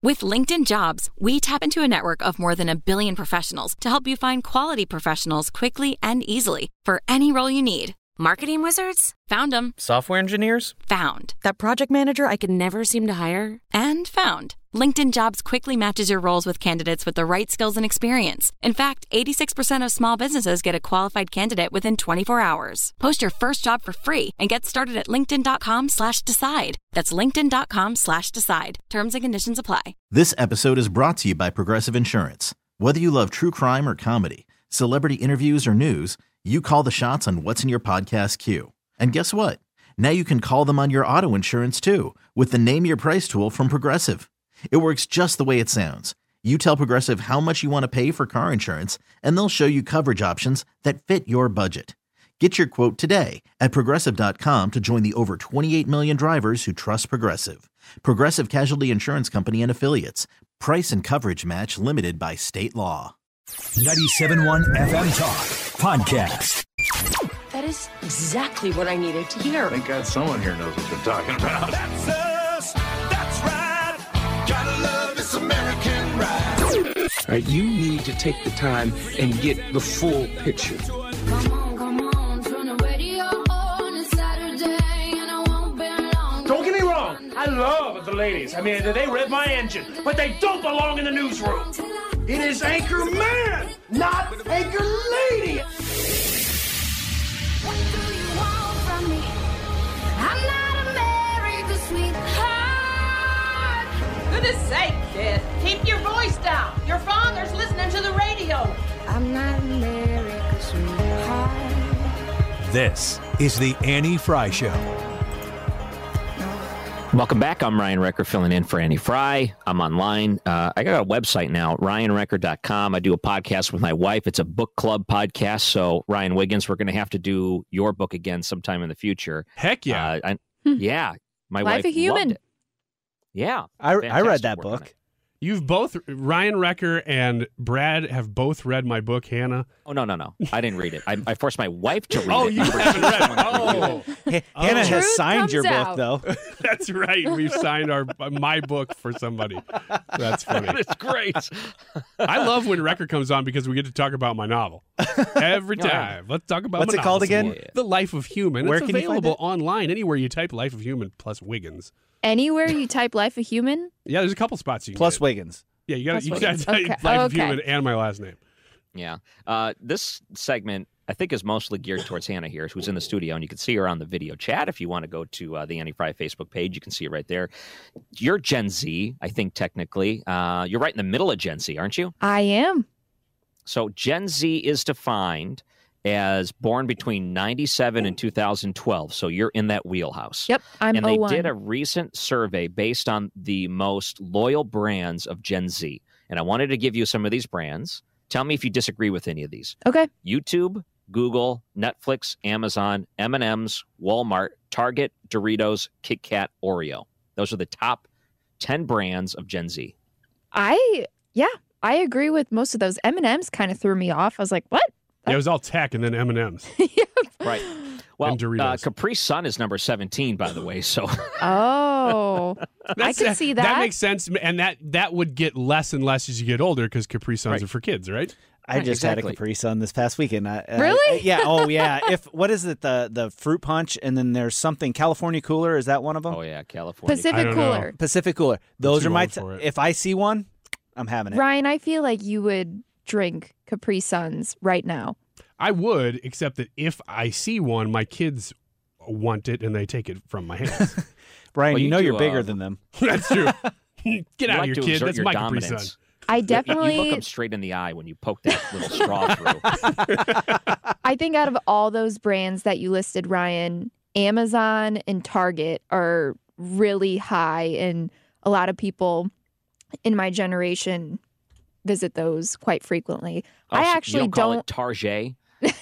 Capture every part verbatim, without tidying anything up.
With LinkedIn Jobs, we tap into a network of more than a billion professionals to help you find quality professionals quickly and easily for any role you need. Marketing wizards? Found them. Software engineers? Found. That project manager I could never seem to hire? And found. LinkedIn Jobs quickly matches your roles with candidates with the right skills and experience. In fact, eighty-six percent of small businesses get a qualified candidate within twenty-four hours. Post your first job for free and get started at linkedin.com slash decide. That's linkedin.com slash decide. Terms and conditions apply. This episode is brought to you by Progressive Insurance. Whether you love true crime or comedy, celebrity interviews or news, you call the shots on what's in your podcast queue. And guess what? Now you can call them on your auto insurance too with the Name Your Price tool from Progressive. It works just the way it sounds. You tell Progressive how much you want to pay for car insurance, and they'll show you coverage options that fit your budget. Get your quote today at Progressive dot com to join the over twenty-eight million drivers who trust Progressive. Progressive Casualty Insurance Company and Affiliates. Price and coverage match limited by state law. ninety-seven point one F M Talk Podcast. That is exactly what I needed to hear. Thank God someone here knows what they're talking about. That's us. That's right. Gotta love this American ride. All right, you need to take the time and get the full picture. Come on, come on, turn the radio on. It's Saturday and I won't be long. Don't get me wrong. I love the ladies. I mean, they rev my engine, but they don't belong in the newsroom. It is Anchor Man, not Anchor Lady. What do you want from me? I'm not America's sweetheart. Goodness sake, kid. Keep your voice down. Your father's listening to the radio. I'm not America's sweetheart. This is the Annie Fry Show. Welcome back. I'm Ryan Recker, filling in for Annie Fry. I'm online. Uh, I got a website now, ryan recker dot com. I do a podcast with my wife. It's a book club podcast. So, Ryan Wiggins, we're going to have to do your book again sometime in the future. Heck yeah. Uh, I, yeah. My Life wife of Human. loved it. Yeah. I, I read that work on book. it. You've both, Ryan Recker and Brad have both read my book, Hannah. Oh, no, no, no. I didn't read it. I, I forced my wife to read oh, it. You haven't read it. Oh. H- oh. Hannah has Truth signed your comes book, out. though. That's right. We've signed our my book for somebody. That's funny. That's great. I love when Recker comes on because we get to talk about my novel. Every time. Yeah. Let's talk about What's my it called novel. again? The Life of Human. Where it's can you find available it? online anywhere you type Life of Human plus Wiggins. Anywhere you type Life of Human? Yeah, there's a couple spots you can Plus get. Wiggins. Yeah, you got Plus you got to Wiggins. type Okay. Life of Okay. Human and my last name. Yeah. Uh, this segment, I think, is mostly geared towards Hannah here, who's in the studio, and you can see her on the video chat. If you want to go to uh, the Annie Fry Facebook page, you can see it right there. You're Gen Z, I think, technically. Uh, you're right in the middle of Gen Z, aren't you? I am. So Gen Z is defined as born between ninety-seven and two thousand twelve. So you're in that wheelhouse. Yep, I'm And they oh one. did a recent survey based on the most loyal brands of Gen Z. And I wanted to give you some of these brands. Tell me if you disagree with any of these. Okay. YouTube, Google, Netflix, Amazon, M and M's, Walmart, Target, Doritos, Kit Kat, Oreo. Those are the top ten brands of Gen Z. I, yeah, I agree with most of those. M and M's kind of threw me off. I was like, what? Yeah, it was all tech and then M and M's. Right. Well, And Doritos. uh, Capri Sun is number seventeen, by the way. So Oh, I That's- could see that. That makes sense, and that that would get less and less as you get older because Capri Suns Right. are for kids, right? I Right, just exactly. had a Capri Sun this past weekend. I, uh, Really? yeah. Oh, yeah. If what is it? The the fruit punch, and then there's something California Cooler. Is that one of them? oh yeah, California. Pacific I don't know. Cooler. Pacific Cooler. Those too are my. old T- for it. if I see one, I'm having it. Ryan, I feel like you would drink Capri Suns right now. I would, except that if I see one, my kids want it and they take it from my hands. Brian, Well, you you know do, you're bigger uh, than them. That's true. Get You out like of to here, kid. exert That's your my Capri Sun. dominance. I You- You definitely, look them straight in the eye when you poke that little straw through. I think out of all those brands that you listed, Ryan, Amazon and Target are really high, and a lot of people in my generation visit those quite frequently. Oh, I so actually you don't call don't. it Target.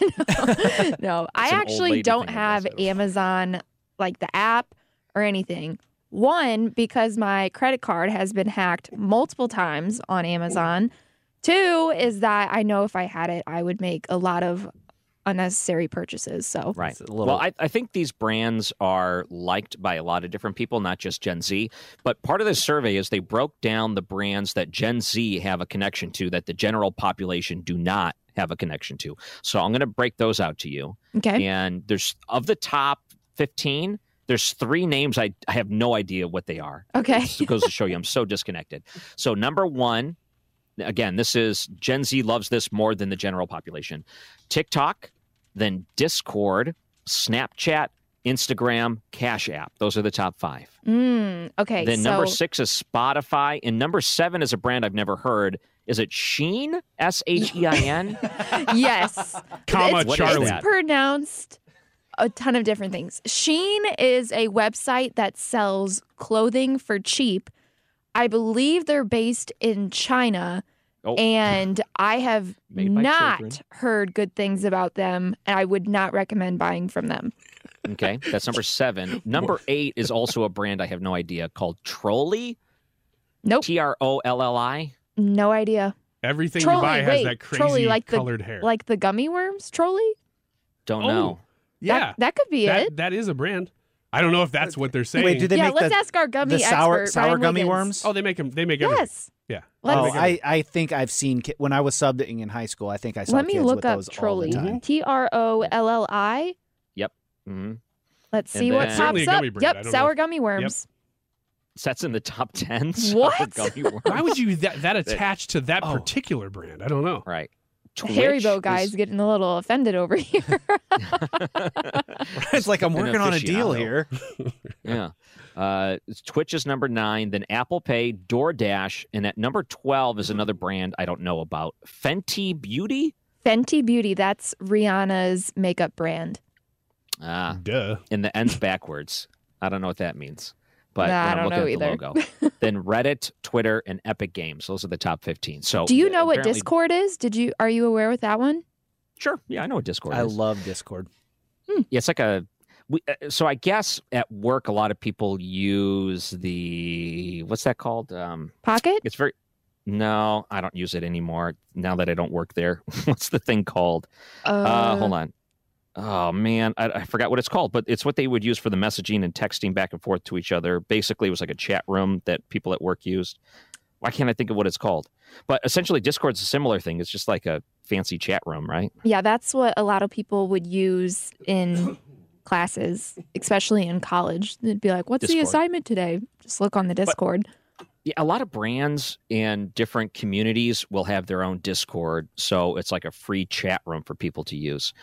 no, I an old actually lady don't thing, I have guess. Amazon, like the app or anything. One, because my credit card has been hacked multiple times on Amazon. Two is that I know if I had it, I would make a lot of unnecessary purchases. So Right. little- Well, I, I think these brands are liked by a lot of different people, not just Gen Z. But part of this survey is they broke down the brands that Gen Z have a connection to that the general population do not have a connection to. So I'm going to break those out to you. Okay. And there's of the top fifteen, there's three names I, I have no idea what they are. Okay. It goes to show you I'm so disconnected. So number one, again, this is Gen Z loves this more than the general population. TikTok, then Discord, Snapchat, Instagram, Cash App. Those are the top five. Mm, okay. Then so, number six is Spotify. And number seven is a brand I've never heard. Is it Shein? S H E I N? Yes. Comma it's, Charlie. it's pronounced a ton of different things. Shein is a website that sells clothing for cheap. I believe they're based in China. Oh. And I have Made by not children. heard good things about them, and I would not recommend buying from them. Okay, that's number seven. Number eight is also a brand I have no idea called Trolli. Nope. T R O L L I. No idea. Everything Trolley, you buy has wait, that crazy Trolley, like colored the, hair. Like the gummy worms, Trolley? Don't Oh, know. Yeah. That, that could be that, it. that is a brand. I don't know if that's what they're saying. Wait, do they yeah, make let's the, ask our gummy the sour expert, sour Ryan gummy Wiggins. worms? Oh, they make them. They make everything. Yes. Yeah. Let's- Oh, I, I think I've seen ki- when I was subbing in high school. I think I saw Let me kids look with up those all the Trolley. time. T R O L L I. Yep. Mm-hmm. Let's And see what then- Certainly pops a up. gummy brand. I Yep, don't sour know. gummy worms. That's in the top ten. Sour What? gummy worms. Why would you that, that attach to that Oh. particular brand? I don't know. Right. The Haribo Twitch guy's is- getting a little offended over here. It's like I'm An working on a deal aficionado. here. Yeah. Uh, Twitch is number nine, then Apple Pay, DoorDash, and at number twelve is another brand I don't know about. Fenty Beauty? Fenty Beauty, that's Rihanna's makeup brand. Ah, Duh. and the end's backwards. I don't know what that means. But Nah, when I I'm don't looking know at either. the logo. Then Reddit, Twitter, and Epic Games. Those are the top fifteen. So Do you know what apparently- Discord is? Did you are you aware with that one? Sure. Yeah, I know what Discord I is. love Discord. Yeah, it's like a. We, uh, so I guess at work, a lot of people use the what's that called? Um, Pocket? it's very. No, I don't use it anymore. Now that I don't work there, what's the thing called? Uh, Uh, hold on. Oh man, I, I forgot what it's called, but it's what they would use for the messaging and texting back and forth to each other. Basically, it was like a chat room that people at work used. Why can't I think of what it's called? But essentially, Discord's a similar thing. It's just like a fancy chat room, right? Yeah, that's what a lot of people would use in classes, especially in college. They'd be like, "What's the Discord. assignment today?" Just look on the Discord. Yeah, a lot of brands and different communities will have their own Discord, so it's like a free chat room for people to use.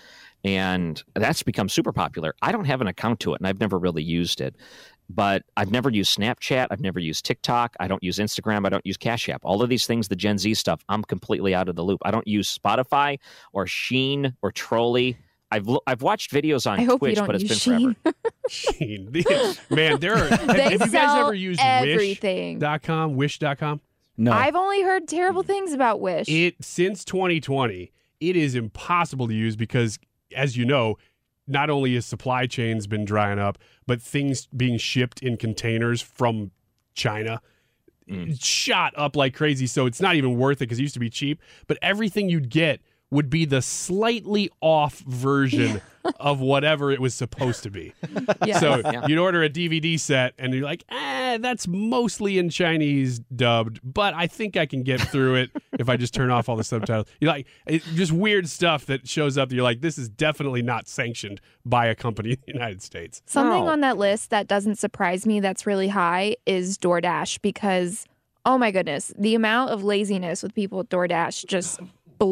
And that's become super popular. I don't have an account to it, and I've never really used it. But I've never used Snapchat. I've never used TikTok. I don't use Instagram. I don't use Cash App. All of these things, the Gen Z stuff, I'm completely out of the loop. I don't use Spotify or Shein or Trolley. I've lo- I've watched videos on I hope Twitch, you don't but it's use been forever. Shein. Sheen. Man, there are. Have, They have you guys sell ever used everything. wish dot com? wish dot com? No. I've only heard terrible things about Wish. It since twenty twenty, it is impossible to use because, as you know, not only has supply chains been drying up, but things being shipped in containers from China Mm. shot up like crazy. So it's not even worth it because it used to be cheap. But everything you'd get would be the slightly off version of whatever it was supposed to be. Yes. So Yeah. you'd order a D V D set and you're like, eh, that's mostly in Chinese dubbed, but I think I can get through it if I just turn off all the subtitles. You're like, it, just weird stuff that shows up that you're like, this is definitely not sanctioned by a company in the United States. Something No. on that list that doesn't surprise me that's really high is DoorDash because, oh my goodness, the amount of laziness with people with DoorDash just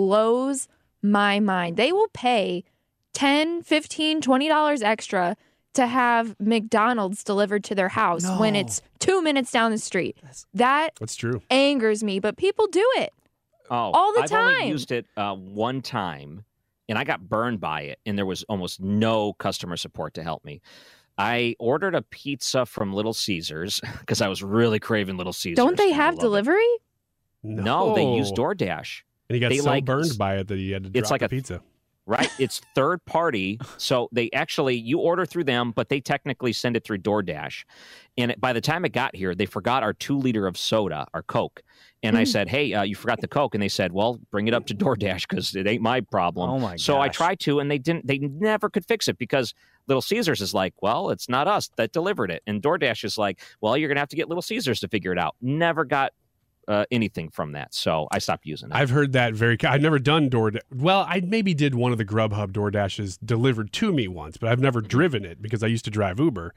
blows my mind. They will pay ten, fifteen, twenty dollars extra to have McDonald's delivered to their house No. when it's two minutes down the street. That That's true. angers me, but people do it. Oh, all the I've only time. used it uh, one time, and I got burned by it, and there was almost no customer support to help me. I ordered a pizza from Little Caesars because I was really craving Little Caesars. Don't they and I have love it. delivery? No, they use DoorDash. And he got They so like- burned by it that he had to It's drop like the a- pizza. Right? It's third party. So they actually, you order through them, but they technically send it through DoorDash. And it, by the time it got here, they forgot our two liter of soda, our Coke. And mm. I said, hey, uh, you forgot the Coke. And they said, well, bring it up to DoorDash because it ain't my problem. Oh, my So gosh. I tried to, and they didn't, they never could fix it because Little Caesars is like, well, it's not us that delivered it. And DoorDash is like, well, you're going to have to get Little Caesars to figure it out. Never got Uh, anything from that, so I stopped using it. I've heard that very. I've never done DoorDash. Well, I maybe did one of the Grubhub DoorDashes delivered to me once, but I've never driven it because I used to drive Uber.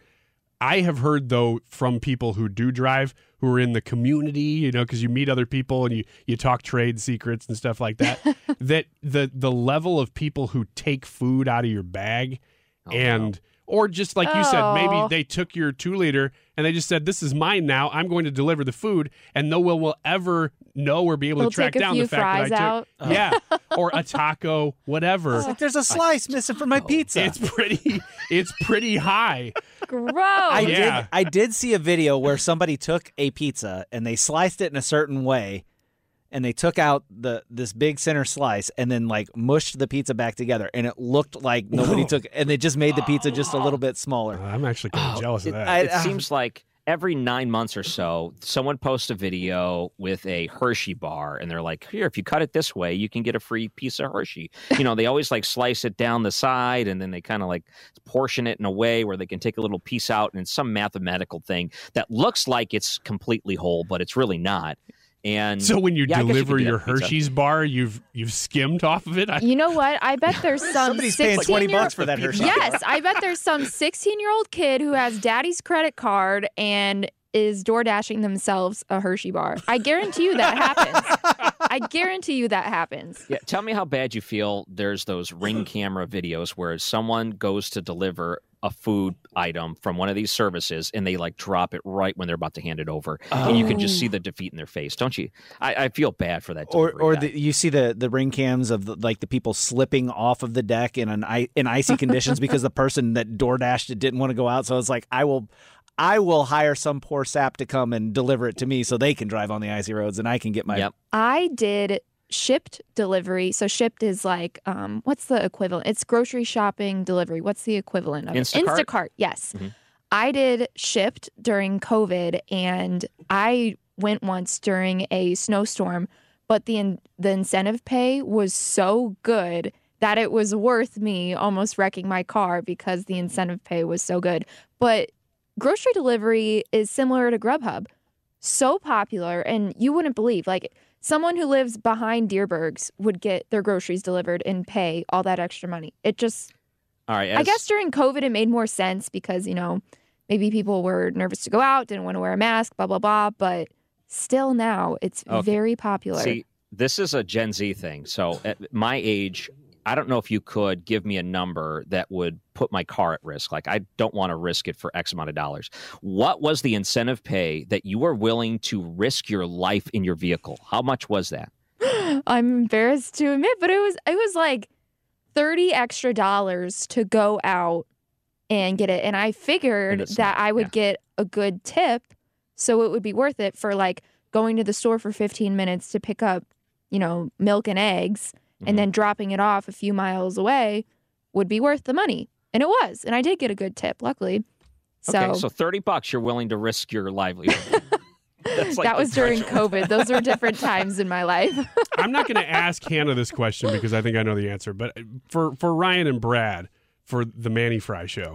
I have heard though from people who do drive, who are in the community, you know, because you meet other people and you you talk trade secrets and stuff like that. that the the level of people who take food out of your bag oh, and. No. Or just like you Oh. said, maybe they took your two liter and they just said, this is mine now. I'm going to deliver the food. And no one will ever know or be able They'll to track take a down few the fact fries that I out. took. Yeah. Or a taco, whatever. It's like there's a slice missing from my pizza. It's pretty, it's pretty high. Gross. I Yeah. did. I did see a video where somebody took a pizza and they sliced it in a certain way, and they took out the this big center slice and then like mushed the pizza back together, and it looked like nobody took, and they just made the pizza just a little bit smaller. Uh, I'm actually kind of jealous of that. I- It seems like every nine months or so, someone posts a video with a Hershey bar, and they're like, here, if you cut it this way, you can get a free piece of Hershey. You know, they always like slice it down the side, and then they kind of like portion it in a way where they can take a little piece out, and it's some mathematical thing that looks like it's completely whole, but it's really not. And So when you yeah, I guess you deliver could do your that with pizza. Hershey's bar, you've you've skimmed off of it. I, You know what? I bet there's some Somebody's paying twenty sixteen-year- bucks for that Hershey. Yes, I bet there's some sixteen-year-old kid who has daddy's credit card and is door dashing themselves a Hershey bar. I guarantee you that happens. I guarantee you that happens. Yeah, tell me how bad you feel. There's those Ring camera videos where someone goes to deliver a food item from one of these services and they like drop it right when they're about to hand it over, Oh. and you can just see the defeat in their face, don't you? I, I feel bad for that. Or, delivery or guy. the, you see the, the ring cams of the, like the people slipping off of the deck in an i- in icy conditions because the person that door dashed it didn't want to go out. So it's like I will, I will hire some poor sap to come and deliver it to me so they can drive on the icy roads and I can get my. Yep. I did shipped delivery. So shipped is like, um, what's the equivalent? It's grocery shopping delivery. What's the equivalent of Instacart? it? Instacart, yes. Mhm. I did shipped during COVID, and I went once during a snowstorm, but the in, the incentive pay was so good that it was worth me almost wrecking my car because the incentive pay was so good. But grocery delivery is similar to Grubhub. So popular, and you wouldn't believe, like, someone who lives behind Deerbergs would get their groceries delivered and pay all that extra money. It just, All right. I as- guess during COVID, it made more sense because, you know, maybe people were nervous to go out, didn't want to wear a mask, blah, blah, blah. But still now, it's Okay. very popular. See, this is a Gen Z thing. So at my age, I don't know if you could give me a number that would put my car at risk. Like, I don't want to risk it for X amount of dollars. What was the incentive pay that you were willing to risk your life in your vehicle? How much was that? I'm embarrassed to admit, but it was it was like thirty extra dollars to go out and get it. And I figured And it's that not- I would yeah. get a good tip, so it would be worth it for like going to the store for fifteen minutes to pick up, you know, milk and eggs, Mhm. and then dropping it off a few miles away would be worth the money. And it was. And I did get a good tip, luckily. So, Okay, so thirty bucks, you're willing to risk your livelihood. That's like that the was during threshold. COVID. Those were different times in my life. I'm not going to ask Hannah this question because I think I know the answer. But for, for Ryan and Brad, for the Manny Fry show,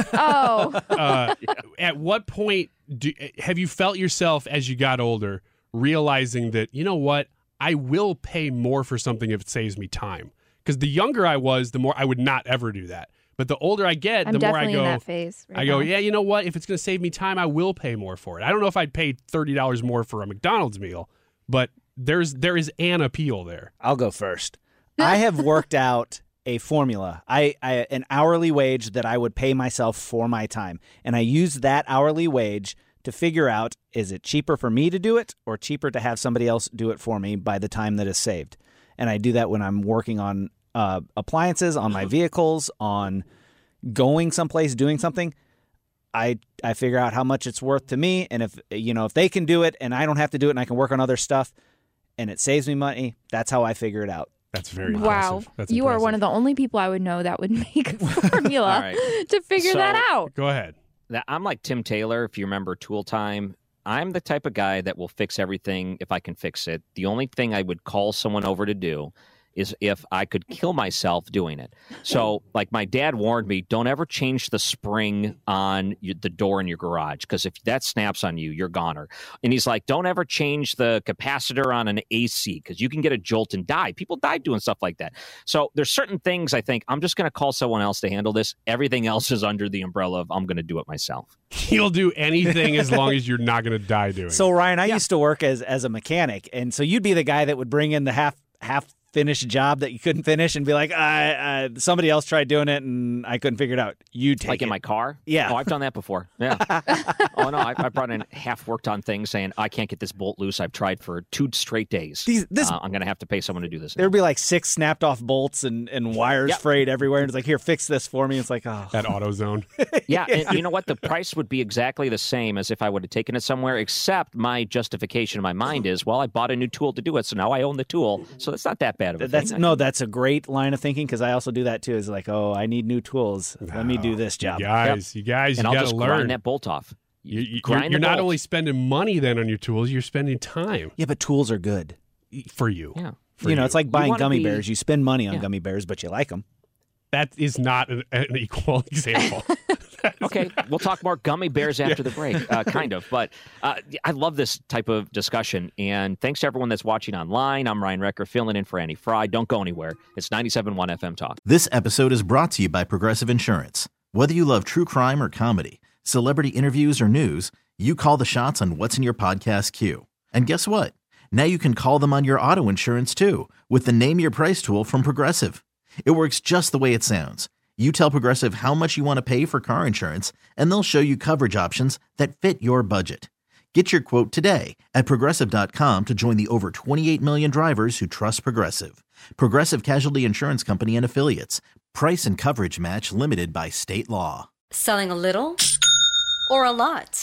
Oh, uh, at what point do, have you felt yourself as you got older realizing that, you know what, I will pay more for something if it saves me time? Because the younger I was, the more I would not ever do that. But the older I get, I'm the more I definitely go, in that phase. Right I go, now. yeah, you know what? If it's going to save me time, I will pay more for it. I don't know if I'd pay thirty dollars more for a McDonald's meal, but there's there is an appeal there. I'll go first. I have worked out a formula, I, I an hourly wage that I would pay myself for my time, and I use that hourly wage to figure out, is it cheaper for me to do it or cheaper to have somebody else do it for me by the time that is saved? And I do that when I'm working on uh, appliances, on my vehicles, on going someplace, doing something. I I figure out how much it's worth to me, and if you know if they can do it and I don't have to do it, and I can work on other stuff, and it saves me money. That's how I figure it out. That's very wow. impressive. That's you impressive. are one of the only people I would know that would make a formula All right. to figure So- that out. Go ahead. That- I'm like Tim Taylor, if you remember Tool Time. I'm the type of guy that will fix everything if I can fix it. The only thing I would call someone over to do is if I could kill myself doing it. So, like my dad warned me, don't ever change the spring on y- the door in your garage, because if that snaps on you, you're goner. And he's like, don't ever change the capacitor on an A C, because you can get a jolt and die. People die doing stuff like that. So there's certain things I think I'm just going to call someone else to handle this. Everything else is under the umbrella of I'm going to do it myself. He'll do anything as long as you're not going to die doing So it. Ryan, I used to work as as a mechanic, and so you'd be the guy that would bring in the half half finished job that you couldn't finish and be like, I, I, somebody else tried doing it and I couldn't figure it out. You take Like it. in my car? Yeah. Oh, I've done that before. Yeah. oh, no, I, I brought in half worked on things saying, I can't get this bolt loose. I've tried for two straight days. These- this- uh, I'm going to have to pay someone to do this. There'd be like six snapped off bolts and, and wires Yep. frayed everywhere. And it's like, here, fix this for me. It's like, oh. That AutoZone. Yeah, and you know what? The price would be exactly the same as if I would have taken it somewhere, except my justification in my mind is, well, I bought a new tool to do it, so now I own the tool. So it's not that bad of a That's thing. no, that's a great line of thinking because I also do that too. Is like, oh, I need new tools. Let me do this job. You guys, you guys, and you I'll got to just learn. grind that bolt off. You, you, Grind you're the you're not bolt. only spending money then on your tools, you're spending time Yeah, but tools are good. for you. Yeah. For you know, it's like buying wanna gummy be- bears. You spend money on Yeah. gummy bears, but you like them. That is not an, an equal example. Okay, we'll talk more gummy bears after the break, uh, kind of. But uh, I love this type of discussion. And thanks to everyone that's watching online. I'm Ryan Recker, filling in for Annie Fry. Don't go anywhere. It's ninety-seven point one F M Talk. This episode is brought to you by Progressive Insurance. Whether you love true crime or comedy, celebrity interviews or news, you call the shots on what's in your podcast queue. And guess what? Now you can call them on your auto insurance too with the Name Your Price tool from Progressive. It works just the way it sounds. You tell Progressive how much you want to pay for car insurance, and they'll show you coverage options that fit your budget. Get your quote today at Progressive dot com to join the over twenty-eight million drivers who trust Progressive. Progressive Casualty Insurance Company and Affiliates. Price and coverage match limited by state law. Selling a little or a lot?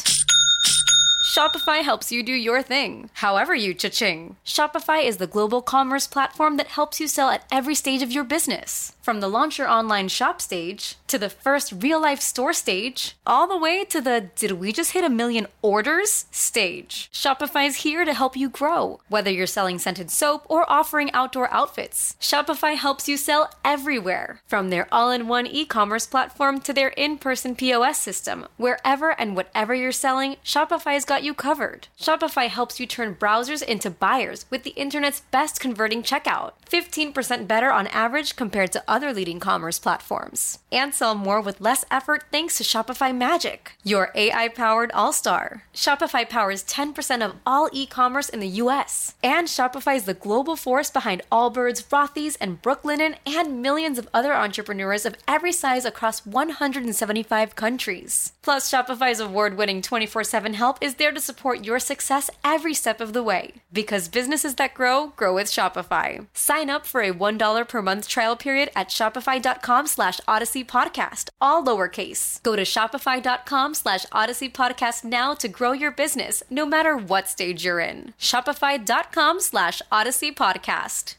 Shopify helps you do your thing, however you cha-ching. Shopify is the global commerce platform that helps you sell at every stage of your business. From the launch your online shop stage, to the first real-life store stage, all the way to the did we just hit a million orders stage. Shopify's here to help you grow. Whether you're selling scented soap or offering outdoor outfits, Shopify helps you sell everywhere. From their all-in-one e-commerce platform to their in-person P O S system, wherever and whatever you're selling, Shopify's got you covered. Shopify helps you turn browsers into buyers with the internet's best converting checkout. fifteen percent better on average compared to other leading commerce platforms. And sell more with less effort thanks to Shopify Magic, your A I-powered all-star. Shopify powers ten percent of all e-commerce in the U S. And Shopify is the global force behind Allbirds, Rothy's, and Brooklinen, and millions of other entrepreneurs of every size across one hundred seventy-five countries. Plus, Shopify's award-winning twenty-four seven help is there to support your success every step of the way. Because businesses that grow, grow with Shopify. Sign up for a one dollar per month trial period at shopify.com slash Odyssey Podcast, all lowercase. Go to shopify.com slash Odyssey Podcast now to grow your business, no matter what stage you're in. Shopify.com slash Odyssey Podcast.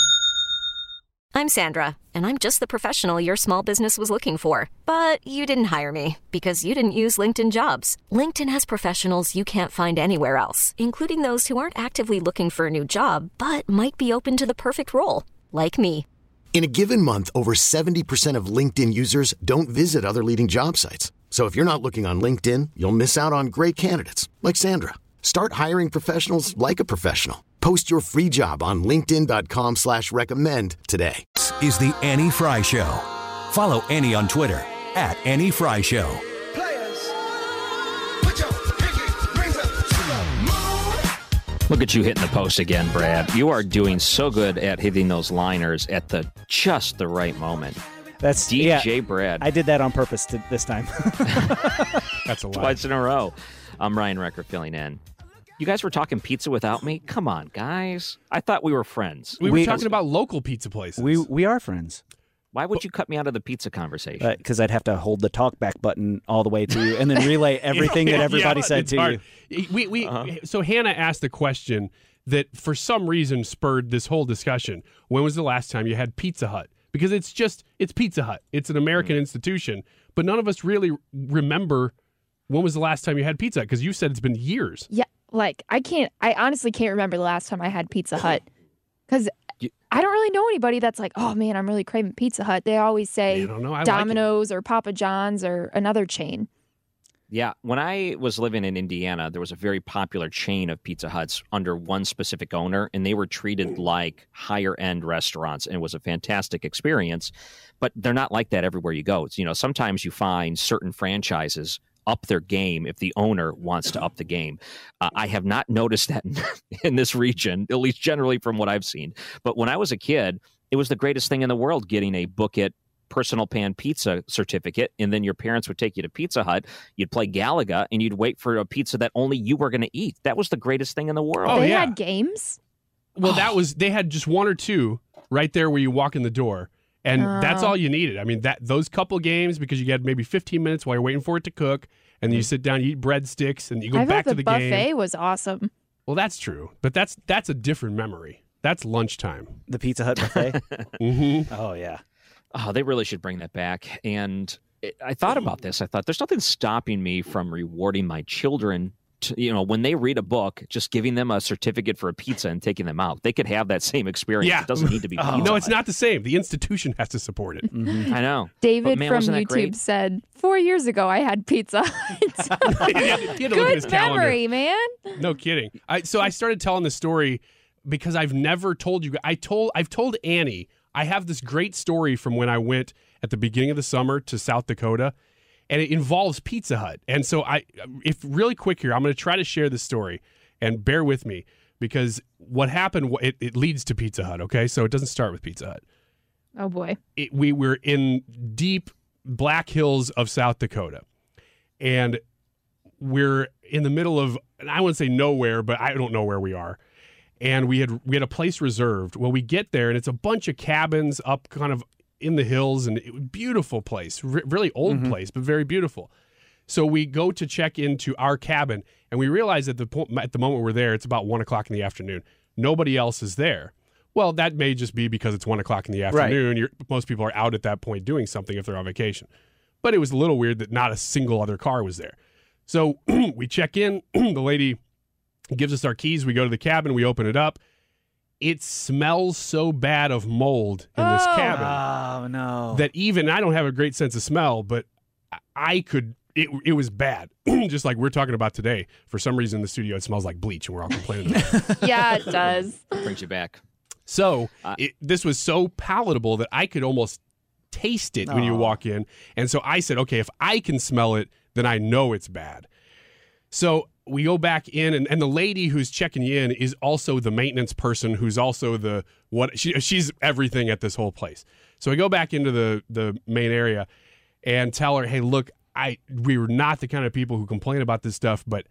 I'm Sandra, and I'm just the professional your small business was looking for. But you didn't hire me because you didn't use LinkedIn Jobs. LinkedIn has professionals you can't find anywhere else, including those who aren't actively looking for a new job, but might be open to the perfect role, like me. In a given month, over seventy percent of LinkedIn users don't visit other leading job sites. So if you're not looking on LinkedIn, you'll miss out on great candidates like Sandra. Start hiring professionals like a professional. Post your free job on linkedin.com slash recommend today. This is the Annie Fry Show. Follow Annie on Twitter at Annie Fry Show. Look at you hitting the post again, Brad. You are doing so good at hitting those liners at the just the right moment. That's D J yeah, Brad. I did that on purpose to, this time. That's a lot. Twice in a row. I'm Ryan Recker filling in. You guys were talking pizza without me? Come on, guys. I thought we were friends. We were we, talking about local pizza places. We we are friends. Why would you cut me out of the pizza conversation? Because uh, I'd have to hold the talk back button all the way to you and then relay everything yeah, that everybody yeah, said to hard. you. We we uh-huh. So Hannah asked the question, that for some reason spurred this whole discussion. When was the last time you had Pizza Hut? Because it's just, it's Pizza Hut. It's an American mm. institution, but none of us really remember when was the last time you had Pizza Hut, because you said it's been years. Yeah, like I can't, I honestly can't remember the last time I had Pizza Hut, because I don't really know anybody that's like, oh man, I'm really craving Pizza Hut. They always say I don't know. I Domino's like or Papa John's or another chain. Yeah, when I was living in Indiana, there was a very popular chain of Pizza Huts under one specific owner, and they were treated like higher-end restaurants, and it was a fantastic experience. But they're not like that everywhere you go. It's, you know, sometimes you find certain franchises up their game if the owner wants to up the game. Uh, I have not noticed that in, in this region, at least generally from what I've seen. But when I was a kid, it was the greatest thing in the world getting a Book It personal pan pizza certificate, and then your parents would take you to Pizza Hut, you'd play Galaga, and you'd wait for a pizza that only you were going to eat. That was the greatest thing in the world. Oh, they yeah. had games? Well, that was, they had just one or two right there where you walk in the door, and Oh. that's all you needed. I mean, that those couple games, because you had maybe fifteen minutes while you're waiting for it to cook, and then you sit down, you eat breadsticks, and you go I back thought to the the buffet game. was awesome. Well, that's true, but that's that's a different memory. That's lunchtime. The Pizza Hut buffet? mm-hmm. Oh, yeah. Oh, they really should bring that back. And it, I thought about this. I thought there's nothing stopping me from rewarding my children, to, you know, when they read a book, just giving them a certificate for a pizza and taking them out. They could have that same experience. Yeah. It doesn't need to be Pizza No, it's Hut. not the same. The institution has to support it. Mm-hmm. I know. David But man, from wasn't that YouTube great? said, four years ago I had Pizza Hut. he had, he had to look at his Good calendar. memory, man. No kidding. I, so I started telling this story because I've never told you. I told I've told Annie. I have this great story from when I went at the beginning of the summer to South Dakota, and it involves Pizza Hut. And so I, if really quick here, I'm going to try to share this story, and bear with me because what happened, it, it leads to Pizza Hut. Okay, so it doesn't start with Pizza Hut. Oh boy. It, we were in deep Black Hills of South Dakota, and we're in the middle of, and I wouldn't say nowhere, but I don't know where we are. And we had we had a place reserved. Well, we get there, and it's a bunch of cabins up kind of in the hills, and it, beautiful place, R- really old Mm-hmm. place, but very beautiful. So we go to check into our cabin, and we realize at the po- at the moment we're there, it's about one o'clock in the afternoon. Nobody else is there. Well, that may just be because it's one o'clock in the afternoon. You're, most people are out at that point doing something if they're on vacation. But it was a little weird that not a single other car was there. So we check in. The lady gives us our keys. We go to the cabin. We open it up. It smells so bad of mold in this Oh. cabin Oh, no. that even I don't have a great sense of smell, but I could. It it was bad, just like we're talking about today. For some reason, in the studio it smells like bleach, and we're all complaining about it. Yeah, it does. Brings you back. So Uh, it, this was so palatable that I could almost taste it when you Aw. walk in. And so I said, okay, if I can smell it, then I know it's bad. So we go back in, and, and the lady who's checking you in is also the maintenance person, who's also the what she, she's everything at this whole place. So we go back into the the main area and tell her, hey, look, I we were not the kind of people who complain about this stuff, but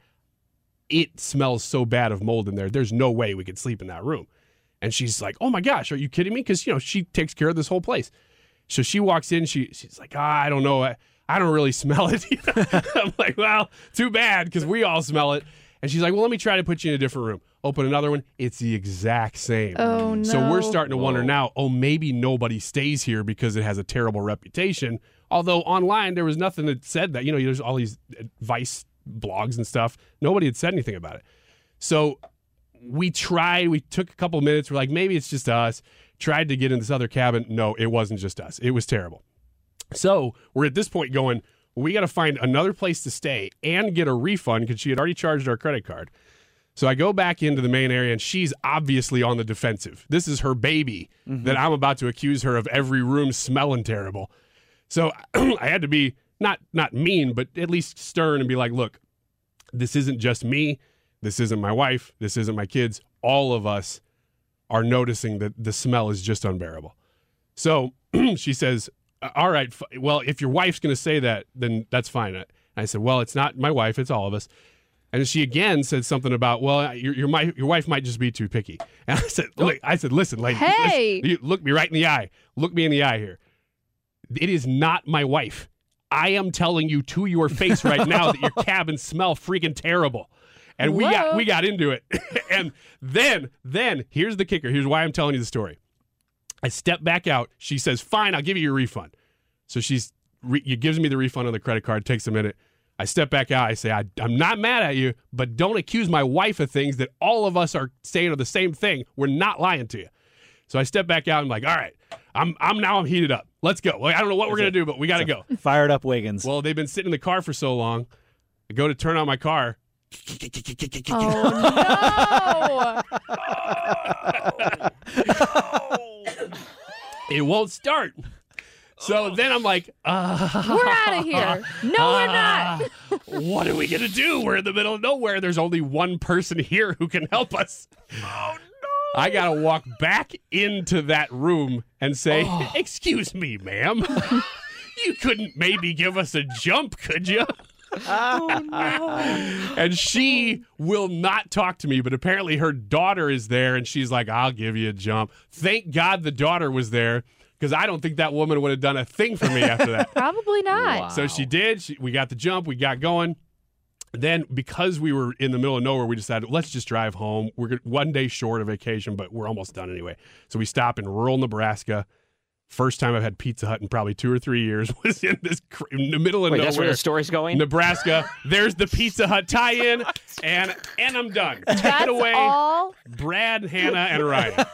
it smells so bad of mold in there. There's no way we could sleep in that room. And she's like, oh my gosh, are you kidding me? Because, you know, she takes care of this whole place. So she walks in, she she's like, ah, I don't know. I, I don't really smell it. I'm like, well, too bad, because we all smell it. And she's like, well, let me try to put you in a different room. Open another one. It's the exact same. Oh, no. So we're starting to wonder now, oh, maybe nobody stays here because it has a terrible reputation. Although online, there was nothing that said that. You know, there's all these Vice blogs and stuff. Nobody had said anything about it. So we tried, we took a couple minutes. We're like, maybe it's just us. Tried to get in this other cabin. No, it wasn't just us. It was terrible. So we're at this point going, well, we got to find another place to stay and get a refund because she had already charged our credit card. So I go back into the main area, and she's obviously on the defensive. This is her baby Mm-hmm. that I'm about to accuse her of every room smelling terrible. So I had to be not not mean, but at least stern and be like, look, this isn't just me. This isn't my wife. This isn't my kids. All of us are noticing that the smell is just unbearable. So she says, all right, f- well, if your wife's going to say that, then that's fine. And I said, well, it's not my wife. It's all of us. And she again said something about, well, your your, my, your wife might just be too picky. And I said, look, I said, listen, lady, Hey! listen, you look me right in the eye. Look me in the eye here. It is not my wife. I am telling you to your face right now that your cabins smell freaking terrible. And we got Whoa. we got into it. And then, then, here's the kicker. Here's why I'm telling you the story. I step back out. She says, fine, I'll give you your refund. So she's re- she gives me the refund on the credit card. It takes a minute. I step back out. I say, I, I'm not mad at you, but don't accuse my wife of things that all of us are saying are the same thing. We're not lying to you. So I step back out and I'm like, all right, I'm I'm now I'm heated up. Let's go. Well, I don't know what we're going to do, but we got to go. Fired up Wiggins. Well, they've been sitting in the car for so long. I go to turn on my car. Oh, It won't start. So then I'm like, uh, no. We're out of here. No, we're not. What are we going to do? We're in the middle of nowhere. There's only one person here who can help us. Oh, no. I got to walk back into that room and say, oh. Excuse me, ma'am. You couldn't maybe give us a jump, could you? Oh, no. And she will not talk to me, but apparently her daughter is there, and she's like, I'll give you a jump. Thank God the daughter was there, because I don't think that woman would have done a thing for me after that. Probably not. Wow. So she did. She, we got the jump. We got going. Then, because we were in the middle of nowhere, we decided, let's just drive home. We're gonna, one day short of vacation, but we're almost done anyway. So we stop in rural Nebraska. First time I've had Pizza Hut in probably two or three years was in this cr- in the middle of Wait, nowhere. That's where the story's going? Nebraska. There's the Pizza Hut tie-in, and and I'm done. Take That's it away, all? Brad, Hannah, and Ryan.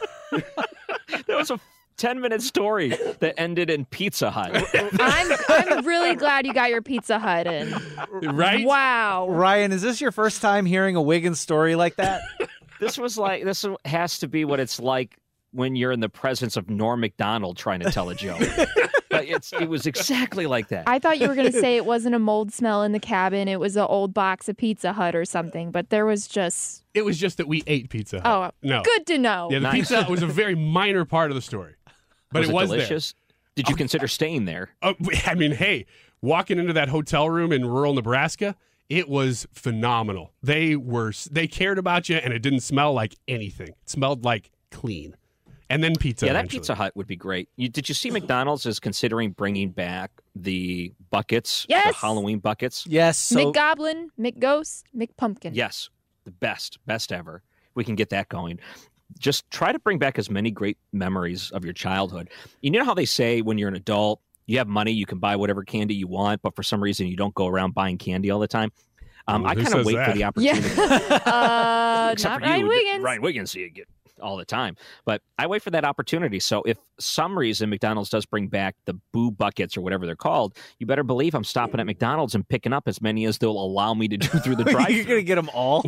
That was a ten-minute story that ended in Pizza Hut. I'm I'm really glad you got your Pizza Hut in. Right? Wow. Ryan, is this your first time hearing a Wiggins story like that? This was like, this has to be what it's like when you're in the presence of Norm Macdonald trying to tell a joke. Like, it's, it was exactly like that. I thought you were going to say it wasn't a mold smell in the cabin. It was an old box of Pizza Hut or something, but there was just... It was just that we ate Pizza Hut. Oh, no. Good to know. Yeah, the Nice. Pizza Hut was a very minor part of the story. But was it it was delicious? there. Did you consider staying there? Oh, I mean, hey, walking into that hotel room in rural Nebraska, it was phenomenal. They were they cared about you, and it didn't smell like anything. It smelled like clean. And then pizza. Yeah, that eventually. Pizza Hut would be great. You, did you see McDonald's is considering bringing back the buckets, Yes. the Halloween buckets? Yes. So McGoblin, McGhost, McPumpkin. Yes, the best, best ever. We can get that going. Just try to bring back as many great memories of your childhood. You know how they say when you're an adult, you have money, you can buy whatever candy you want, but for some reason you don't go around buying candy all the time. Um, Ooh, I who kind of says wait that? for the opportunity. Yeah. uh, Except not for Ryan you, Wiggins. Ryan Wiggins, you get all the time. But I wait for that opportunity. So if some reason McDonald's does bring back the Boo Buckets or whatever they're called, you better believe I'm stopping at McDonald's and picking up as many as they'll allow me to do through the drive-thru. You're going to get them all?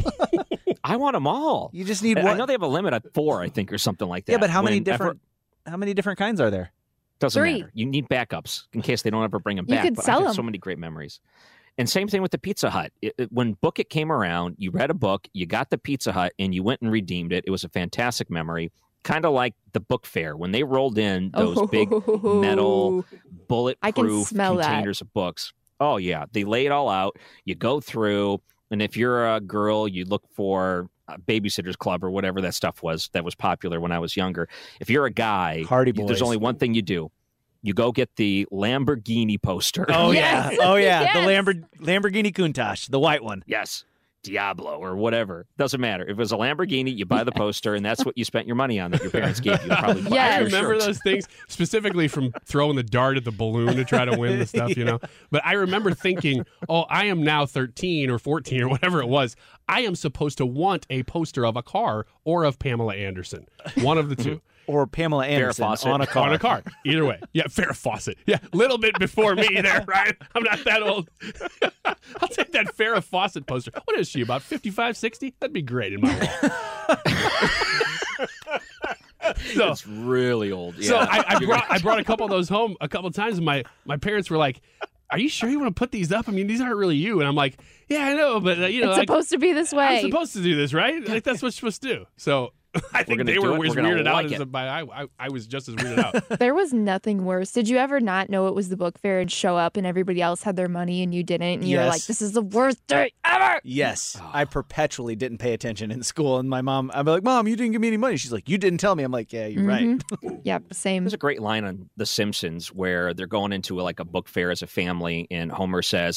I want them all. You just need I, one. I know they have a limit at four, I think, or something like that. Yeah, but how many When different how many different kinds are there? Doesn't Three. matter. You need backups in case they don't ever bring them You back. could but sell I have 'em. so many great memories. And same thing with the Pizza Hut. It, it- when Book It came around, you read a book, you got the Pizza Hut, and you went and redeemed it. It was a fantastic memory. Kind of like the book fair. When they rolled in those big metal bulletproof smell that. containers of books. Oh, yeah. They lay it all out. You go through, and if you're a girl, you look for uh, Babysitter's Club or whatever that stuff was that was popular when I was younger. If you're a guy, Hardy you- there's Boys. only one thing you do. You go get the Lamborghini poster. Oh Yes. yeah. Oh yeah. Yes. The Lambor- Lamborghini Countach, the white one. Yes. Diablo or whatever. Doesn't matter. If it was a Lamborghini, you buy the poster, and that's what you spent your money on that your parents gave you. Probably buy Yes. I your remember shirts. those things specifically from throwing the dart at the balloon to try to win the stuff, you know. But I remember thinking, oh, I am now thirteen or fourteen or whatever it was. I am supposed to want a poster of a car or of Pamela Anderson. One of the two. Or Pamela Anderson Fawcett. on a car. On a car. Either way. Yeah, Farrah Fawcett. Yeah, a little bit before me there, Ryan. I'm not that old. I'll take that Farrah Fawcett poster. What is she, about fifty-five, sixty? That'd be great in my wall. so, It's really old. Yeah. so I, I brought I brought a couple of those home a couple of times, and my, my parents were like, are you sure you want to put these up? I mean, these aren't really you. And I'm like, yeah, I know, but, uh, you know. It's like, supposed to be this way. I'm supposed to do this, right? Like, that's what you're supposed to do. So I think gonna they do were it. as We're gonna weirded out like as it. by I, I, I was just as weirded out. There was nothing worse. Did you ever not know it was the book fair and show up and everybody else had their money and you didn't? And you're Yes. like, this is the worst day ever. Yes. I perpetually didn't pay attention in school. And my mom, I'd be like, Mom, you didn't give me any money. She's like, you didn't tell me. I'm like, yeah, you're right. Yep, same. There's a great line on The Simpsons where they're going into like a book fair as a family, and Homer says,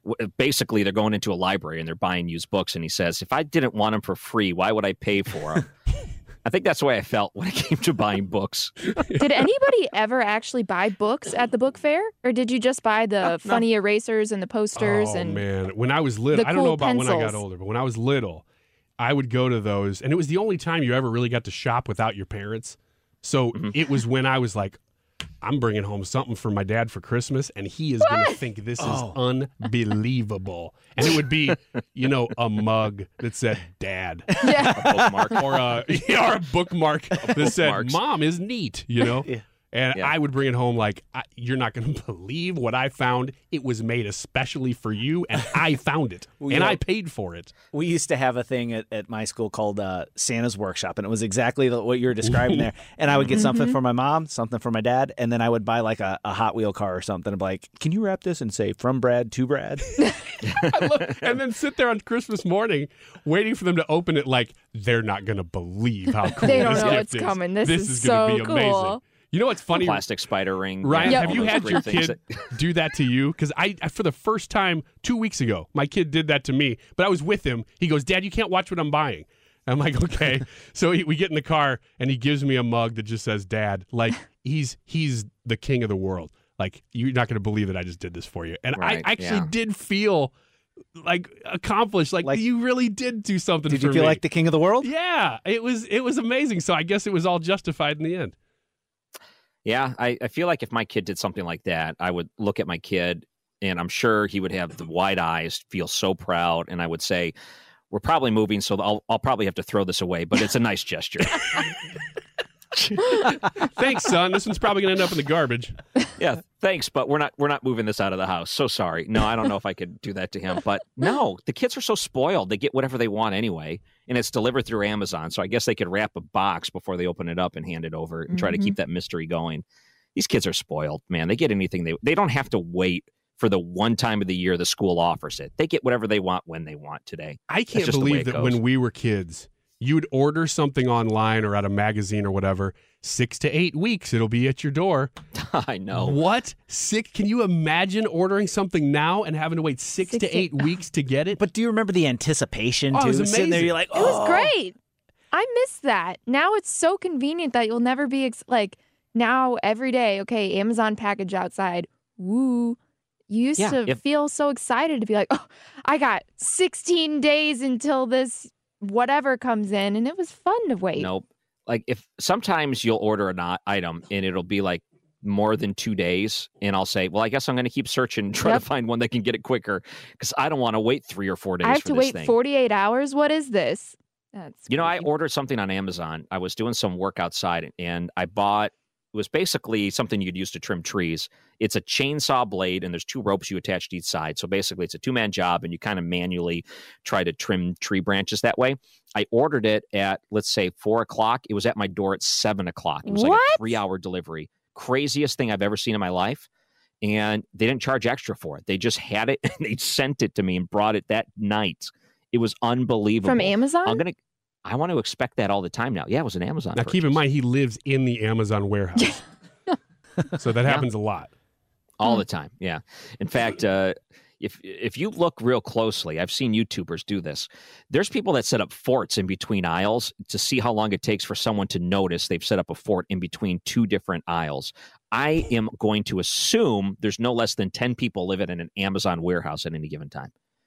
basically they're going into a library and they're buying used books. And he says, if I didn't want them for free, why would I pay for them? I think that's the way I felt when it came to buying books. Did anybody ever actually buy books at the book fair? Or did you just buy the no, funny no. erasers and the posters? Oh, and man. When I was little, cool I don't know about pencils. when I got older, but when I was little, I would go to those. And it was the only time you ever really got to shop without your parents. So mm-hmm. it was when I was like, I'm bringing home something for my dad for Christmas, and he is going to think this oh. is unbelievable. And it would be, you know, a mug that said "Dad," yeah. a bookmark, or a or a bookmark that said "Mom is neat," you know. Yeah. And yeah. I would bring it home like, I, you're not going to believe what I found. It was made especially for you, and I found it, well, and know, I paid for it. We used to have a thing at, at my school called uh, Santa's Workshop, and it was exactly what you're describing there. And I would get something mm-hmm. for my mom, something for my dad, and then I would buy like a, a Hot Wheel car or something. And be like, can you wrap this and say from Brad to Brad? I love, and then sit there on Christmas morning waiting for them to open it like they're not going to believe how cool they don't this know gift what's is. coming. This, this is, is so going to be cool. amazing. You know what's funny? A plastic spider ring. Ryan, yeah, have you had your kid that... do that to you? Because I, I, for the first time two weeks ago, my kid did that to me, but I was with him. He goes, Dad, you can't watch what I'm buying. I'm like, okay. So he, we get in the car, and he gives me a mug that just says Dad. Like, he's he's the king of the world. Like, you're not going to believe that I just did this for you. And right, I actually yeah. did feel like accomplished. Like, like you really did do something for me. Did you feel me. like the king of the world? Yeah. It was, it was amazing. So I guess it was all justified in the end. Yeah, I, I feel like if my kid did something like that, I would look at my kid, and I'm sure he would have the wide eyes, feel so proud, and I would say, we're probably moving, so I'll, I'll probably have to throw this away, but it's a nice gesture. Thanks, son. This one's probably going to end up in the garbage. Yeah, thanks, but we're not we're not moving this out of the house. So sorry. No, I don't know if I could do that to him. But no, the kids are so spoiled. They get whatever they want anyway, and it's delivered through Amazon. So I guess they could wrap a box before they open it up and hand it over and mm-hmm. try to keep that mystery going. These kids are spoiled, man. They get anything they they don't have to wait for the one time of the year the school offers it. They get whatever they want when they want today. I can't believe that when we were kids, you would order something online or at a magazine or whatever, six to eight weeks, it'll be at your door. I know. What? Six? Can you imagine ordering something now and having to wait six, six to eight to... weeks to get it? But do you remember the anticipation, oh, too? It was amazing. Sitting there, you're like, oh. It was great. I miss that. Now it's so convenient that you'll never be, ex- like, now every day, okay, Amazon package outside, woo. You used yeah, to if... feel so excited to be like, oh, I got sixteen days until this whatever comes in, and it was fun to wait. Nope. Like if sometimes you'll order an item and it'll be like more than two days, and I'll say, well, I guess I'm going to keep searching and try yep. to find one that can get it quicker because I don't want to wait three or four days. I have for to this wait thing. forty-eight hours. What is this? That's you know, crazy. I ordered something on Amazon. I was doing some work outside, and I bought. It was basically something you could use to trim trees. It's a chainsaw blade, and there's two ropes you attach to each side. So basically, it's a two-man job, and you kind of manually try to trim tree branches that way. I ordered it at, let's say, four o'clock. It was at my door at seven o'clock. It was what? like a three-hour delivery. Craziest thing I've ever seen in my life. And they didn't charge extra for it. They just had it, and they sent it to me and brought it that night. It was unbelievable. From Amazon? I'm gonna. I want to expect that all the time now. Yeah, it was an Amazon Now, purchase. Keep in mind, he lives in the Amazon warehouse. So that happens yeah. a lot. All the time, yeah. In fact, uh, if if you look real closely, I've seen YouTubers do this. There's people that set up forts in between aisles to see how long it takes for someone to notice they've set up a fort in between two different aisles. I am going to assume there's no less than ten people living in an Amazon warehouse at any given time.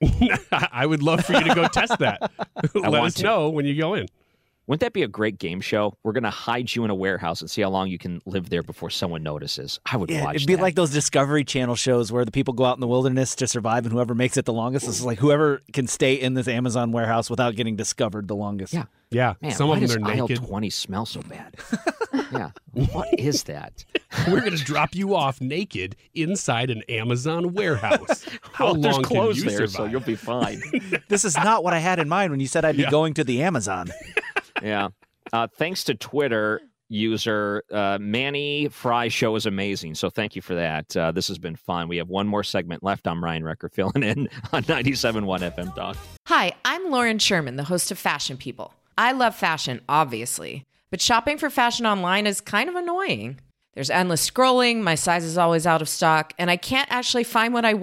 I would love for you to go test that. Let us to. know when you go in. Wouldn't that be a great game show? We're going to hide you in a warehouse and see how long you can live there before someone notices. I would yeah, watch It'd be that. like those Discovery Channel shows where the people go out in the wilderness to survive, and whoever makes it the longest is like whoever can stay in this Amazon warehouse without getting discovered the longest. Yeah. Yeah. Man, some why of them does are aisle naked. twenty smell so bad? Yeah. What is that? We're going to drop you off naked inside an Amazon warehouse. How well, long there's can clothes you there, survive? so you'll be fine. This is not what I had in mind when you said I'd be Yeah. going to the Amazon. Yeah. Uh, thanks to Twitter user uh, Manny Fry Show is amazing. So thank you for that. Uh, this has been fun. We have one more segment left. I'm Ryan Recker filling in on ninety-seven point one F M Talk. Hi, I'm Lauren Sherman, the host of Fashion People. I love fashion, obviously, but shopping for fashion online is kind of annoying. There's endless scrolling, my size is always out of stock, and I can't actually find what I want.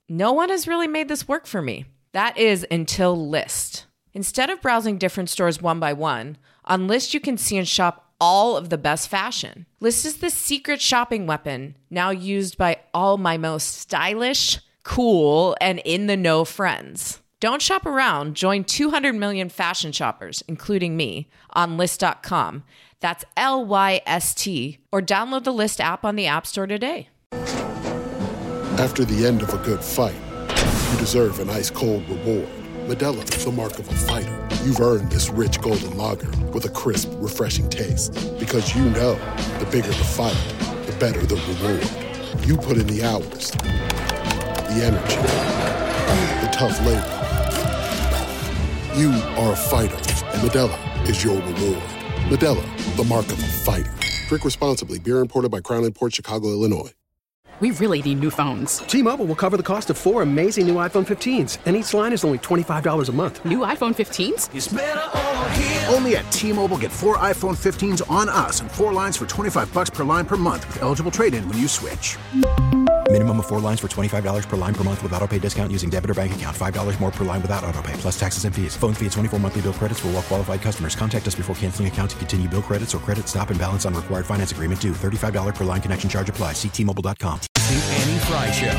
No one has really made this work for me. That is until List. Instead of browsing different stores one by one, on List you can see and shop all of the best fashion. List is the secret shopping weapon now used by all my most stylish, cool, and in-the-know friends. Don't shop around. Join two hundred million fashion shoppers, including me, on List dot com. That's L Y S T. Or download the List app on the App Store today. After the end of a good fight, you deserve an ice-cold reward. Modelo is the mark of a fighter. You've earned this rich golden lager with a crisp, refreshing taste. Because you know, the bigger the fight, the better the reward. You put in the hours, the energy, the tough labor. You are a fighter, and Modelo is your reward. Modelo, the mark of a fighter. Drink responsibly. Beer imported by Crown Imports, Chicago, Illinois. We really need new phones. T-Mobile will cover the cost of four amazing new iPhone fifteens, and each line is only twenty-five dollars a month. New iPhone fifteens? It's better over here. Only at T-Mobile, get four iPhone fifteens on us and four lines for twenty-five bucks per line per month with eligible trade-in when you switch. Minimum of four lines for twenty-five dollars per line per month with autopay discount using debit or bank account. five dollars more per line without autopay, plus taxes and fees. Phone fee at twenty-four monthly bill credits for well-qualified customers. Contact us before canceling account to continue bill credits or credit stop and balance on required finance agreement due. thirty-five dollars per line connection charge applies. See T Mobile dot com. The Annie Fry Show.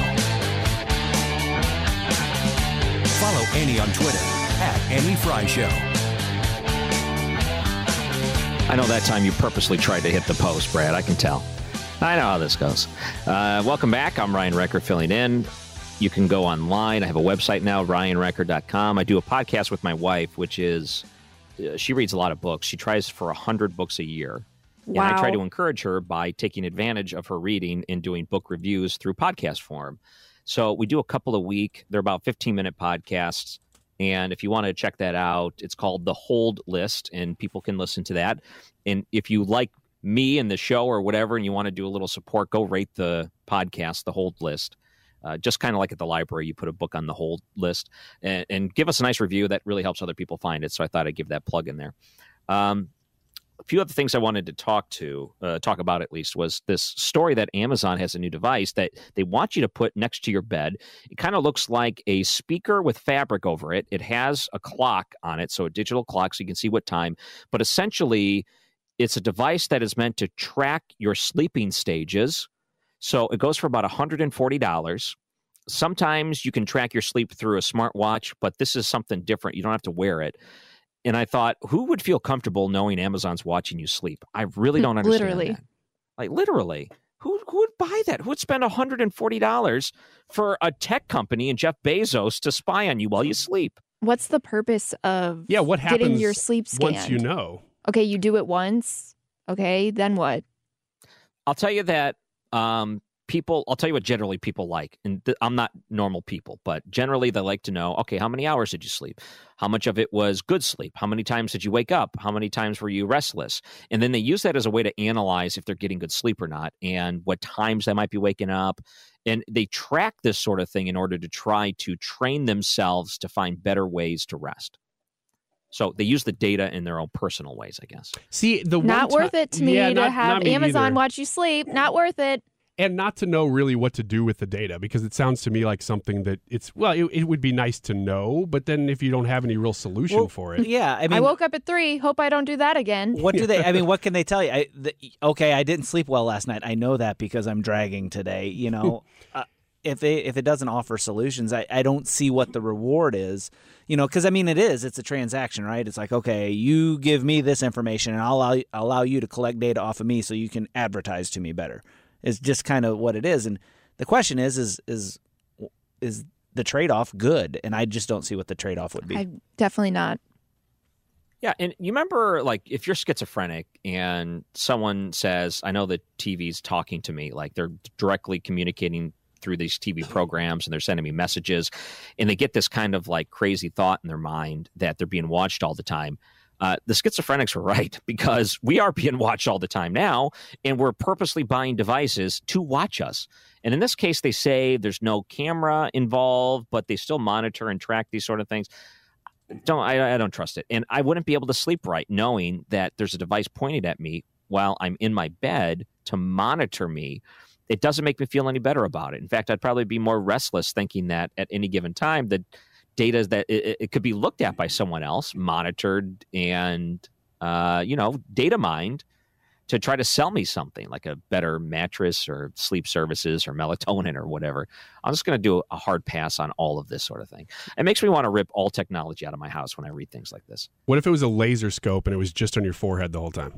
Follow Annie on Twitter at Annie Fry Show. I know that time you purposely tried to hit the post, Brad. I can tell. I know how this goes. Uh, welcome back. I'm Ryan Recker filling in. You can go online. I have a website now, ryan recker dot com. I do a podcast with my wife, which is, uh, she reads a lot of books. She tries for one hundred books a year. Wow. And I try to encourage her by taking advantage of her reading and doing book reviews through podcast form. So we do a couple a week. They're about fifteen-minute podcasts. And if you want to check that out, it's called The Hold List, and people can listen to that. And if you like me and the show or whatever, and you want to do a little support, go rate the podcast, The Hold List. Uh, just kind of like at the library, you put a book on the hold list and, and give us a nice review. That really helps other people find it. So I thought I'd give that plug in there. Um, a few other things I wanted to talk to, uh, talk about at least, was this story that Amazon has a new device that they want you to put next to your bed. It kind of looks like a speaker with fabric over it. It has a clock on it, so a digital clock, so you can see what time. But essentially, it's a device that is meant to track your sleeping stages. So it goes for about one hundred forty dollars. Sometimes you can track your sleep through a smartwatch, but this is something different. You don't have to wear it. And I thought, who would feel comfortable knowing Amazon's watching you sleep? I really don't understand Literally. that. Like, literally. Who, who would buy that? Who would spend one hundred forty dollars for a tech company and Jeff Bezos to spy on you while you sleep? What's the purpose of Yeah, what happens getting your sleep scanned? once you know? Okay, you do it once. Okay, then what? I'll tell you that um, people, I'll tell you what generally people like. And th- I'm not normal people, but generally they like to know, okay, how many hours did you sleep? How much of it was good sleep? How many times did you wake up? How many times were you restless? And then they use that as a way to analyze if they're getting good sleep or not and what times they might be waking up. And they track this sort of thing in order to try to train themselves to find better ways to rest. So they use the data in their own personal ways, I guess. See, the Not one worth ti- it to me Yeah, to not- have not me Amazon either. watch you sleep. Not worth it. And not to know really what to do with the data, because it sounds to me like something that it's, well, it, it would be nice to know, but then if you don't have any real solution Well, for it. Yeah, I mean, I woke up at three. Hope I don't do that again. what do they? I mean, what can they tell you? I, the, okay, I didn't sleep well last night. I know that because I'm dragging today. You know, uh, if they if it doesn't offer solutions, I, I don't see what the reward is. You know, because I mean, it is. It's a transaction, right? It's like, okay, you give me this information, and I'll allow, allow you to collect data off of me, so you can advertise to me better. It's just kind of what it is. And the question is, is is is the trade-off good? And I just don't see what the trade-off would be. I definitely not. Yeah, and you remember, like, if you're schizophrenic and someone says, I know the T V's talking to me, like they're directly communicating through these T V programs and they're sending me messages, and they get this kind of like crazy thought in their mind that they're being watched all the time. Uh, the schizophrenics were right, because we are being watched all the time now, and we're purposely buying devices to watch us. And in this case, they say there's no camera involved, but they still monitor and track these sort of things. Don't I, I don't trust it. And I wouldn't be able to sleep right knowing that there's a device pointed at me while I'm in my bed to monitor me. it doesn't make me feel any better about it. In fact, I'd probably be more restless thinking that at any given time, the data that it, it could be looked at by someone else, monitored, and uh, you know, data mined to try to sell me something like a better mattress or sleep services or melatonin or whatever. I'm just going to do a hard pass on all of this sort of thing. It makes me want to rip all technology out of my house when I read things like this. What if it was a laser scope and it was just on your forehead the whole time?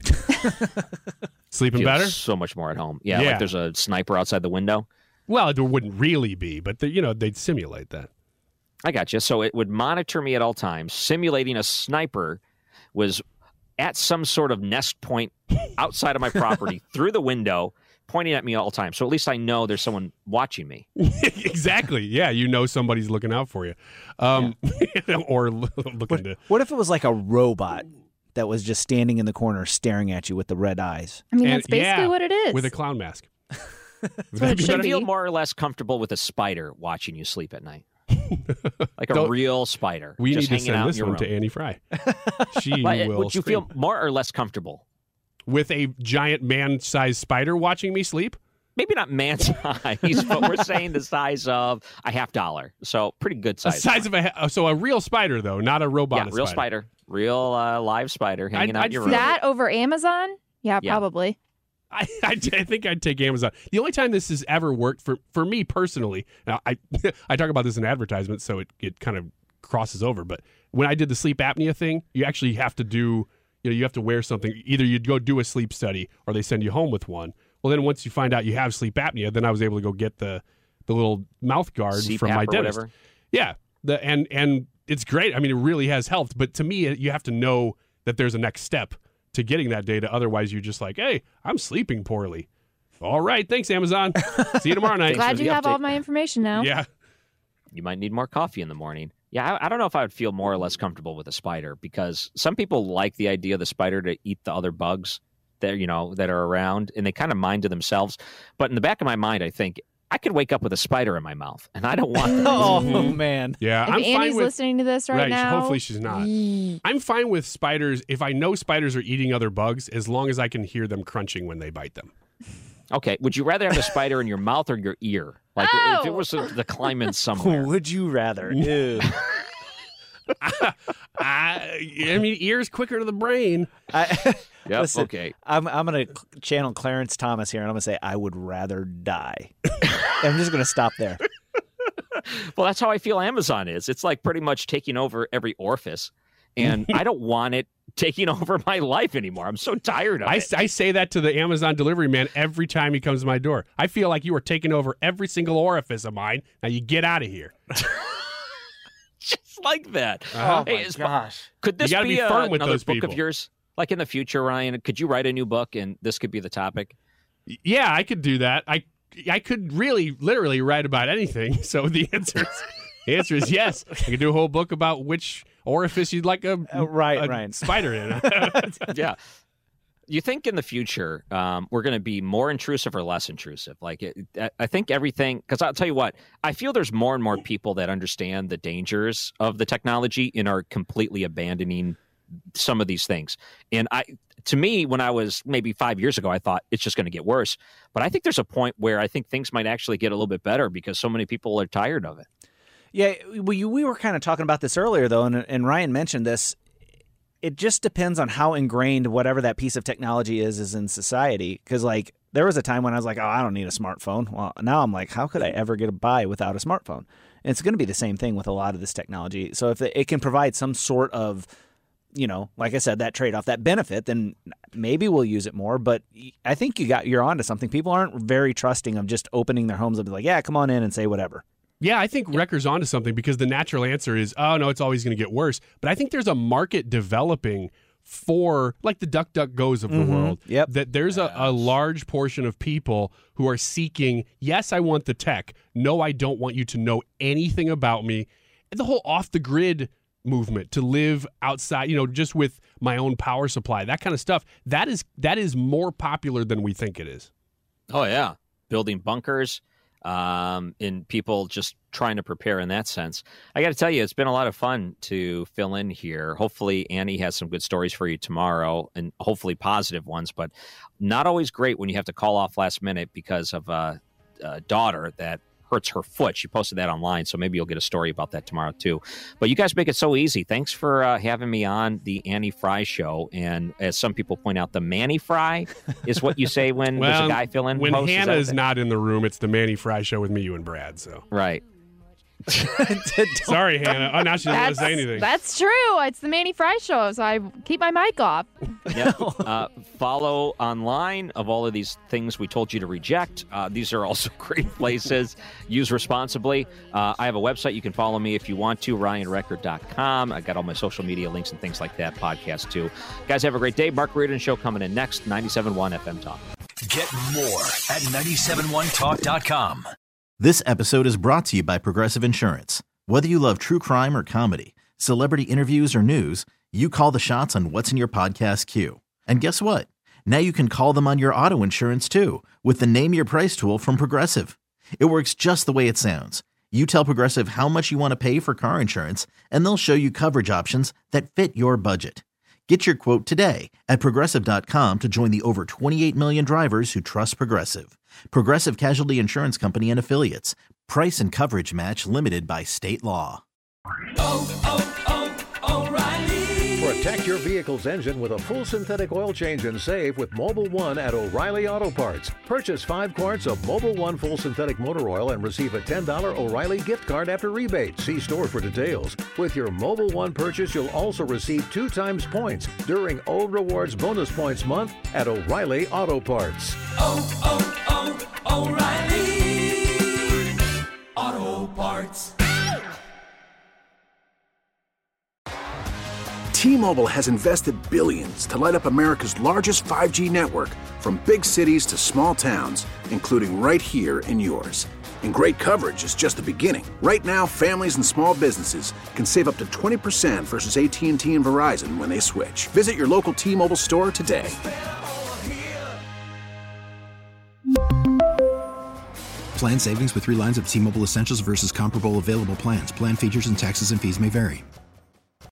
Sleeping Feels better? So much more at home. Yeah, Yeah. like there's a sniper outside the window. Well, it wouldn't really be, but the, you know, they'd simulate that. I got you. So it would monitor me at all times. Simulating a sniper was at some sort of nest point outside of my property through the window, pointing at me all the time. So at least I know there's someone watching me. Exactly. Yeah, you know somebody's looking out for you. Um, or l- looking What, to... what if it was like a robot that was just standing in the corner staring at you with the red eyes? I mean, And- that's basically yeah, what it is. with a clown mask. Would what that it be should better? be. I feel more or less comfortable with a spider watching you sleep at night. Like a Don't- real spider. We just need to hanging send out this in your one to room. Annie Fry. She But, will would you scream. feel more or less comfortable? With a giant man-sized spider watching me sleep? Maybe not man size, but we're saying the size of a half dollar. So pretty good The size. size of a ha- so a real spider though, not a robot. yeah, real spider. Real uh, live spider hanging I'd- out I'd in your feel room. that over Amazon? Yeah, Yeah. probably. I, I, I think I'd take Amazon. The only time this has ever worked for, for me personally, now I I talk about this in advertisements, so it, it kind of crosses over. But when I did the sleep apnea thing, you actually have to do, you know, you have to wear something. Either you'd go do a sleep study or they send you home with one. Well, then once you find out you have sleep apnea, then I was able to go get the the little mouth guard C from PAP my or dentist. whatever. Yeah, the and and it's great. I mean, it really has helped. But to me, you have to know that there's a next step to getting that data. Otherwise, you're just like, hey, I'm sleeping poorly. All right, thanks, Amazon. See you tomorrow night. Glad for you the have update. all my information now. Yeah. You might need more coffee in the morning. Yeah, I, I don't know if I would feel more or less comfortable with a spider because some people like the idea of the spider to eat the other bugs that you know that are around, and they kind of mind to themselves. But in the back of my mind, I think I could wake up with a spider in my mouth, and I don't want that. Oh Mhm. man. Yeah, If I'm Annie's fine with. listening to this right, Right, now, hopefully she's not. yee. I'm fine with spiders if I know spiders are eating other bugs, as long as I can hear them crunching when they bite them. Okay, would you rather have a spider in your mouth or your ear? Like if Oh! it was the climate somewhere. Would you rather? Ew. I, I mean, ears quicker to the brain. I, Yep, listen, okay. I'm I'm gonna channel Clarence Thomas here, and I'm gonna say I would rather die. I'm just gonna stop there. Well, that's how I feel Amazon is. It's like pretty much taking over every orifice, and I don't want it taking over my life anymore. I'm so tired of I, it. I say that to the Amazon delivery man every time he comes to my door. I feel like you are taking over every single orifice of mine. Now you get out of here. Just like that. Uh-huh. Hey, is- Could You this gotta be, be uh, firm with another those book people. of yours? Like in the future, Ryan, could you write a new book and this could be the topic? Yeah, I could do that. I I could really, literally write about anything. So the answer is, the answer is yes. I could do a whole book about which orifice you'd like a, Uh, right, a right. spider in. Yeah. You think in the future um, we're going to be more intrusive or less intrusive? Like, it, I- I think everything, because I'll tell you what, I feel there's more and more people that understand the dangers of the technology and are completely abandoning some of these things. And I, to me, when I was maybe five years ago, I thought it's just going to get worse. But I think there's a point where I think things might actually get a little bit better because so many people are tired of it. Yeah, we we were kind of talking about this earlier though, and and Ryan mentioned this. It just depends on how ingrained whatever that piece of technology is is in society. Because like there was a time when I was like, oh, I don't need a smartphone. Well, now I'm like, how could I ever get by without a smartphone? And it's going to be the same thing with a lot of this technology. So if it can provide some sort of, you know, like I said, that trade-off, that benefit, then maybe we'll use it more. But I think you got you're onto something. People aren't very trusting of just opening their homes and be like, yeah, come on in and say whatever. Yeah, I think Wrecker's onto something because the natural answer is, oh, no, it's always going to get worse. But I think there's a market developing for, like the DuckDuckGos of the Mhm. world, Yep. that there's a, a large portion of people who are seeking, yes, I want the tech. No, I don't want you to know anything about me. And the whole off-the-grid movement to live outside, you know, just with my own power supply, that kind of stuff, that is that is more popular than we think it is. Oh, yeah. Building bunkers. um, and people just trying to prepare in that sense. I got to tell you, it's been a lot of fun to fill in here. Hopefully, Annie has some good stories for you tomorrow, and hopefully positive ones, but not always great when you have to call off last minute because of a, a daughter that hurts her foot. She posted that online, so maybe you'll get a story about that tomorrow too. But you guys make it so easy. Thanks for uh, having me on the Annie Fry Show. And as some people point out, the Manny Fry is what you say when well, there's a guy fill in. When host, Hannah is, is not in the room, it's the Manny Fry Show with me, you, and Brad. So right. Sorry, Hannah. Oh, now she doesn't want to say anything. That's true. It's the Manny Fry Show, so I keep my mic off. Yep. Uh, follow online of all of these things we told you to reject. Uh, these are also great places. Use responsibly. Uh, I have a website. You can follow me if you want to, ryan record dot com. I got all my social media links and things like that. Podcast, too. Guys, have a great day. Mark Reardon Show coming in next. ninety-seven point one F M Talk. Get more at ninety-seven one talk dot com. This episode is brought to you by Progressive Insurance. Whether you love true crime or comedy, celebrity interviews or news, you call the shots on what's in your podcast queue. And guess what? Now you can call them on your auto insurance too with the Name Your Price tool from Progressive. It works just the way it sounds. You tell Progressive how much you want to pay for car insurance, and they'll show you coverage options that fit your budget. Get your quote today at Progressive dot com to join the over twenty-eight million drivers who trust Progressive. Progressive Casualty Insurance Company and Affiliates. Price and coverage match limited by state law. Oh, oh, oh, O'Reilly. Protect your vehicle's engine with a full synthetic oil change and save with Mobile One at O'Reilly Auto Parts. Purchase five quarts of Mobile One full synthetic motor oil and receive a ten dollars O'Reilly gift card after rebate. See store for details. With your Mobile One purchase, you'll also receive two times points during O Rewards Bonus Points Month at O'Reilly Auto Parts. Oh, oh, oh, O'Reilly Auto Parts. T-Mobile has invested billions to light up America's largest five G network, from big cities to small towns, including right here in yours. And great coverage is just the beginning. Right now, families and small businesses can save up to twenty percent versus A T and T and Verizon when they switch. Visit your local T-Mobile store today. Plan savings with three lines of T-Mobile Essentials versus comparable available plans. Plan features and taxes and fees may vary.